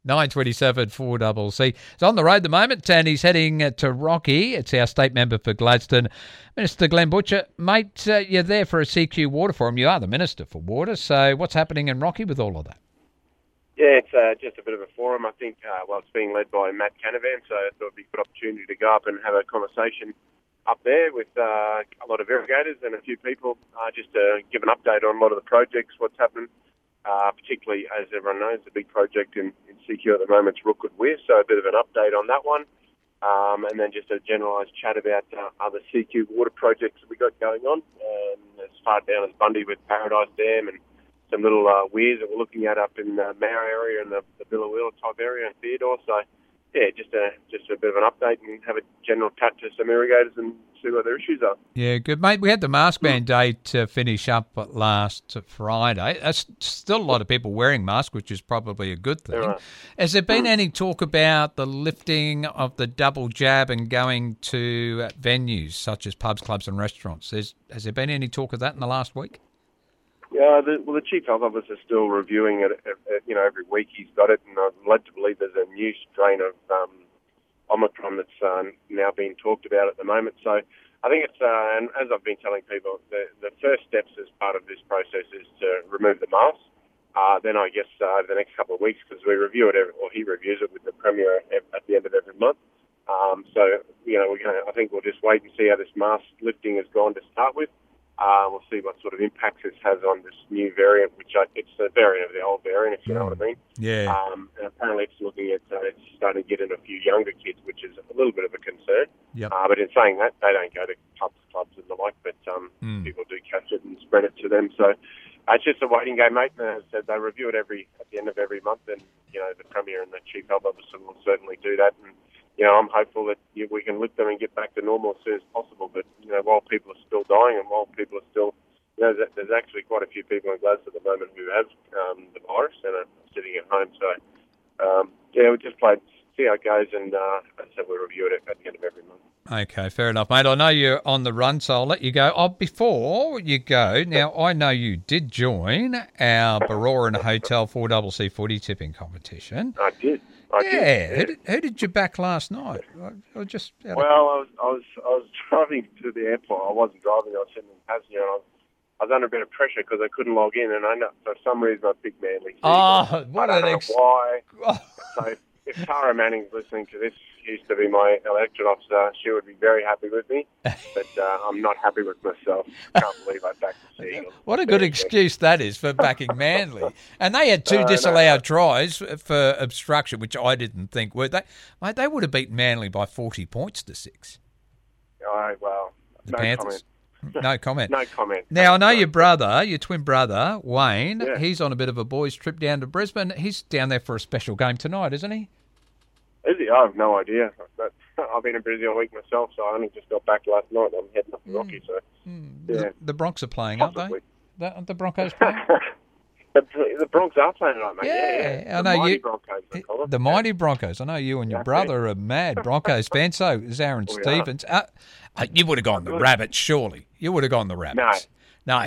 927 4CC. He's on the road at the moment and he's heading to Rocky. It's our state member for Gladstone, Minister Glenn Butcher. Mate, you're there for a CQ Water Forum. You are the Minister for Water. So what's happening in Rocky with all of that? Yeah, it's just a bit of a forum. I think, it's being led by Matt Canavan, so it would be a good opportunity to go up and have a conversation up there with a lot of irrigators and a few people, just to give an update on a lot of the projects, what's happening. Particularly, as everyone knows, the big project in CQ at the moment is Rookwood Weir, so a bit of an update on that one. And then just a generalised chat about other CQ water projects that we got going on, as far down as Bundy with Paradise Dam and some little weirs that we're looking at up in the Mara area and the Billawheeler type area in Theodore. So, yeah, just a bit of an update and have a general chat to some irrigators and see what their issues are. Yeah, good, mate. We had the mask mandate to finish up last Friday. There's still a lot of people wearing masks, which is probably a good thing. Right. Has there been any talk about the lifting of the double jab and going to venues such as pubs, clubs and restaurants? Has there been any talk of that in the last week? Yeah, the Chief Health Officer is still reviewing it. Every week he's got it, and I'm led to believe there's a new strain of Omicron that's now being talked about at the moment. So I think it's, and as I've been telling people, the first steps as part of this process is to remove the mask. Then I guess over the next couple of weeks, because we review it, or he reviews it with the Premier at the end of every month. I think we'll just wait and see how this mask lifting has gone to start with. We'll see what sort of impacts this has on this new variant, which it's a variant of the old variant, if you know what I mean. Yeah. And apparently it's looking at, it's starting to get in a few younger kids, which is a little bit of a concern. Yep. But in saying that, they don't go to pubs, clubs and the like, but people do catch it and spread it to them. So it's just a waiting game, mate. And as I said, they review it at the end of every month, and, the Premier and the Chief Health Officer will certainly do that. And, I'm hopeful that we can lift them and get back to normal as soon as possible. But, while people are still dying and while people are still, there's actually quite a few people in Gladstone at the moment who have the virus and are sitting at home. So, we'll just see how it goes, and as I said, we'll review it at the end of every month. Okay, fair enough, mate. I know you're on the run, so I'll let you go. Oh, before you go, now I know you did join our Baroran Hotel 4CC footy tipping competition. I did. Who did you back last night? I was driving to the airport. I wasn't driving. I was sitting in the passenger, and I was under a bit of pressure because I couldn't log in, and I know for some reason I picked Manly. Oh, what I don't know why. So if Tara Manning's listening to this, she used to be my elected officer, she would be very happy with me, but I'm not happy with myself. I can't believe I backed the Seagulls. What a good excuse that is for backing Manly. And they had two disallowed tries for obstruction, which I didn't think were. Mate, they would have beaten Manly by 40 points to 6. The Panthers. Comment. No comment. No comment. Now, I know your twin brother, Wayne, he's on a bit of a boys' trip down to Brisbane. He's down there for a special game tonight, isn't he? Is he? I have no idea. I've been in Brisbane all week myself, so I only just got back last night. I'm heading up to Rocky, so... The Bronx are playing, possibly. Aren't they? The Broncos playing? The Bronx are playing tonight, mate. Yeah. I know you. The mighty Broncos. I know you and your brother are mad Broncos fans. So is Aaron Stevens. You would have gone the Rabbits, surely. You would have gone the Rabbits. No.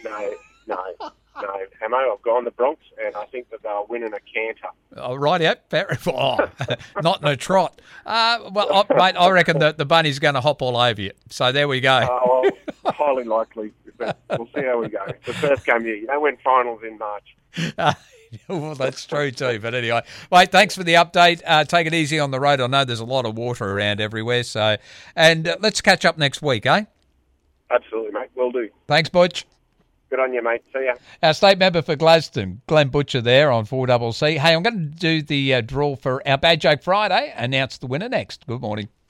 Hamo, I've gone the Bronx, and I think that they'll win in a canter. Oh, right, yep. Not in a trot. Mate, I reckon that the bunny's going to hop all over you. So there we go. Highly likely. But we'll see how we go. The first game, you win finals in March. Well, that's true too. But anyway, mate, thanks for the update. Take it easy on the road. I know there's a lot of water around everywhere. So, and let's catch up next week, eh? Absolutely, mate. Will do. Thanks, Butch. Good on you, mate. See ya. Our state member for Gladstone, Glenn Butcher there on 4CC. Hey, I'm going to do the draw for our Bad Joke Friday. Announce the winner next. Good morning.